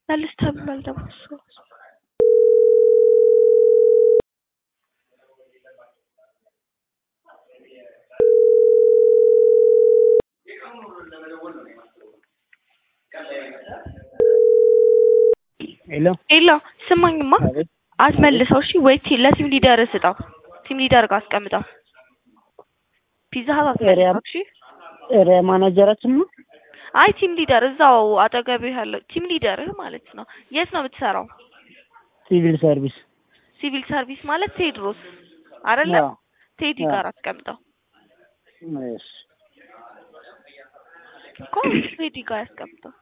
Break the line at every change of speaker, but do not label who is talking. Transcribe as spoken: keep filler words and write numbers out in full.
መልስ ተብሏል ደግሞ እሱ
ሄሎ
ሄሎ ስማኝማ አትመልሰው እሺ ወይ ለቲም ሊደር ስጣው ቲም ሊደር ጋር አስቀምጣው ፒዛ ሀት እሺ
ኤሪያ ማናጀራችን ነው
አይ ቲም ሊደር እዛው አጠገብህ ያለው ቲም ሊደር ማለት ነው የት ነው የምትሰራው
ሲቪል ሰርቪስ
ሲቪል ሰርቪስ ማለት ቴድሮስ አይደለ ቴዲ ጋር አስቀምጠው
እሺ
እኮ ቴዲ ጋር አስቀምጠው